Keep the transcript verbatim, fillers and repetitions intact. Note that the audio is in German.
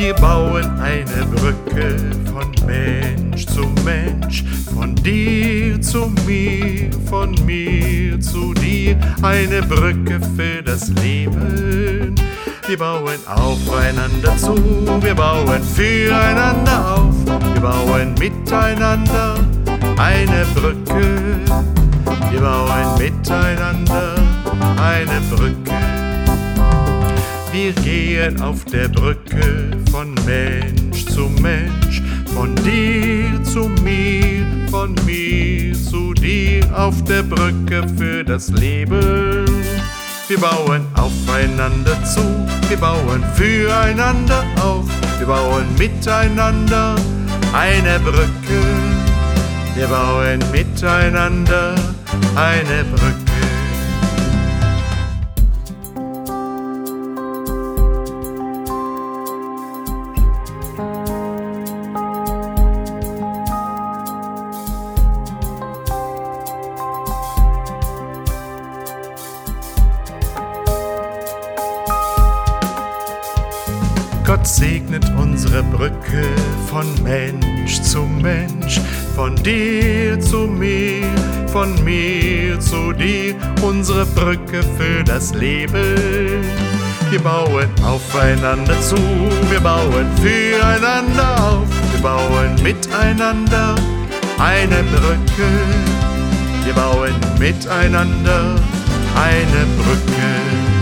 Wir bauen eine Brücke von Mensch zu Mensch, von dir zu mir, von mir zu dir. Eine Brücke für das Leben. Wir bauen aufeinander zu, wir bauen füreinander auf, wir bauen miteinander eine Brücke. Wir bauen miteinander eine Brücke. Wir gehen auf der Brücke von Mensch zu Mensch, von dir zu mir, von mir zu dir, auf der Brücke für das Leben. Wir bauen aufeinander zu, wir bauen füreinander auf, wir bauen miteinander eine Brücke. Wir bauen miteinander eine Brücke. Gott segnet unsere Brücke von Mensch zu Mensch, von dir zu mir, von mir zu dir, unsere Brücke für das Leben. Wir bauen aufeinander zu, wir bauen füreinander auf, wir bauen miteinander eine Brücke. Wir bauen miteinander eine Brücke.